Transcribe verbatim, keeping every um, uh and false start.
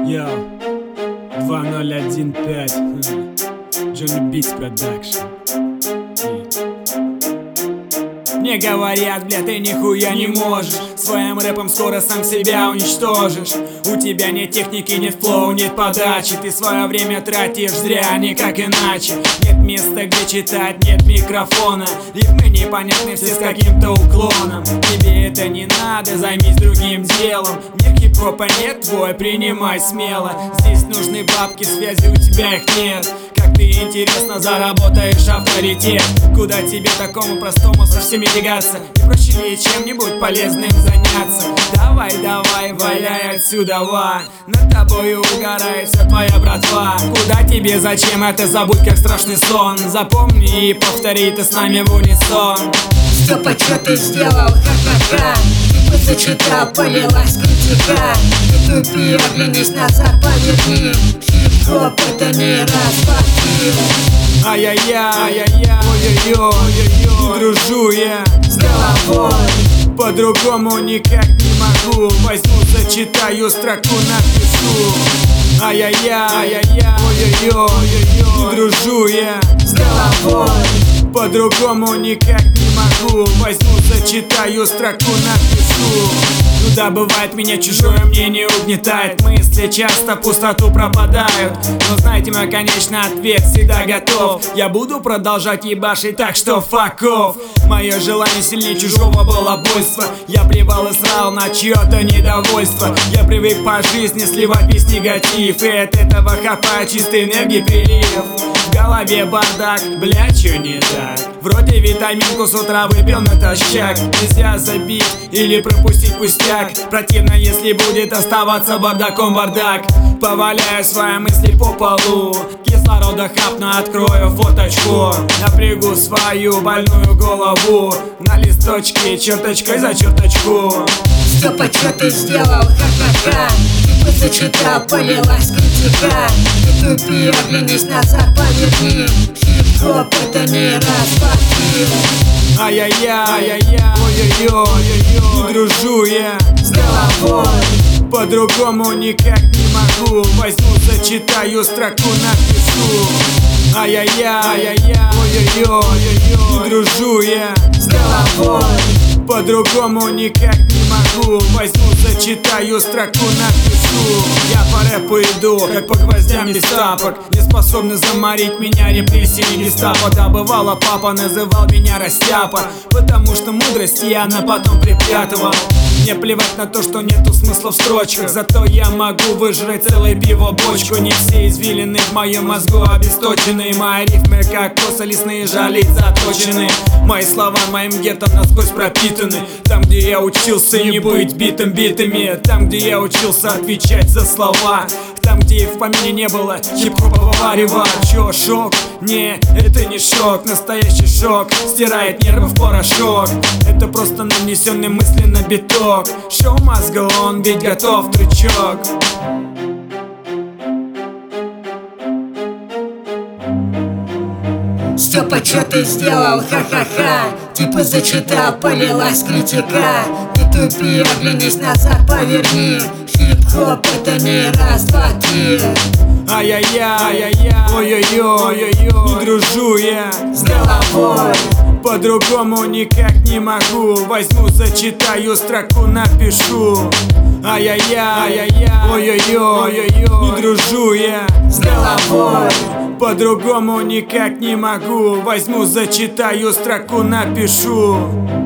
Йоу, два ноль один пять, Johnny Beats Production. Мне говорят, бля, ты нихуя не можешь, своим рэпом скоро сам себя уничтожишь. У тебя нет техники, нет флоу, нет подачи, ты свое время тратишь зря, никак иначе. Нет места, где читать, нет микрофона, ритмы непонятны все с каким-то уклоном. Тебе это не надо, займись другим делом. Мир хип-хопа нет твой, принимай смело. Здесь нужны бабки, связи у тебя их нет. Как ты, интересно, заработаешь авторитет? Куда тебе такому простому со всеми тягаться? Не проще ли чем-нибудь полезным заняться? Давай, давай, валяй отсюда, ва. Над тобою угорается твоя братва. Куда тебе, зачем это, забудь как страшный сон. Запомни и повтори ты с нами в унисон. Степа, что ты сделал, ха-ха-ха? Ты зачитал, полилась критика. Не тупи, оглянись назад, поверни. Хип-хоп это не разборки. Ай-яй-яй, ай-яй-яй, ой-ой-ой, не дружу я с головой, по-другому никак не могу. Возьму, зачитаю, строку напишу. Ай-яй-яй, ай-яй-яй, ой-ой-ой, не дружу я с головой, по-другому никак не могу. Возьму, зачитаю, строку напишу. Ну да, бывает, меня чужое мнение угнетает. Мысли часто в пустоту пропадают. Но знаете, мой конечный ответ всегда готов. Я буду продолжать ебашить, так что fuck off. Мое желание сильнее чужого балабольства. Я плевал и срал на чье-то недовольство. Я привык по жизни сливать весь негатив, и от этого хапаю чистой энергии прилив. В голове бардак, бля, чё не так? Вроде витаминку с утра выпил натощак. Нельзя забить или пропустить пустяк. Противно, если будет оставаться бардаком бардак. Поваляю свои мысли по полу, кислорода хапну, открою фоточку. Напрягу свою больную голову на листочке, черточкой за черточку. Степа, что ты сделал, ха-ха-ха? Ты зачитал, полилась критика. Не тупи, оглянись назад, поверни. Хип-хоп это не разборки. Ай-яй-яй, ай-яй-яй, ой-ой-ой, не дружу я с головой, по-другому никак не могу. Возьму, зачитаю, строку напишу. Ай-яй-яй, ай-яй-яй, ой-ой-ой, не дружу я с головой, по-другому никак не могу. Возьму, зачитаю, строку напишу. Я по рэпу иду, как по гвоздям без тапок. Не способны заморить меня репрессии гестапо. Да бывало, папа называл меня растяпа, потому что мудрость я на потом припрятывал. Мне плевать на то, что нету смысла в строчках, зато я могу выжрать целое пиво бочку. Не все извилины в моем мозгу обесточены. Мои рифмы как косы лесные, жалить заточены. Мои слова моим гетом насквозь пропитаны. Там, где я учился не быть битым битами, там, где я учился отвечать за слова, там, где их в помине не было хип-хопового варева. Чё, шок? Не, это не шок. Настоящий шок стирает нервы в порошок. Это просто нанесенный мысли на биток. Шоу must go on, ведь готов трючок. Степа, что ты сделал, ха-ха-ха? Типа зачитал, полилась критика. Не тупи, оглянись назад, поверни. Хип-хоп это не раз, два, три. Ай-яй-яй, ай-яй-яй, ой-ой-ой, не дружу я с головой, по-другому никак не могу. Возьму, зачитаю, строку напишу. Ай-яй-яй, ай-яй-яй, ой-ой-ой, не дружу я с головой, по-другому никак не могу. Возьму, зачитаю, строку напишу.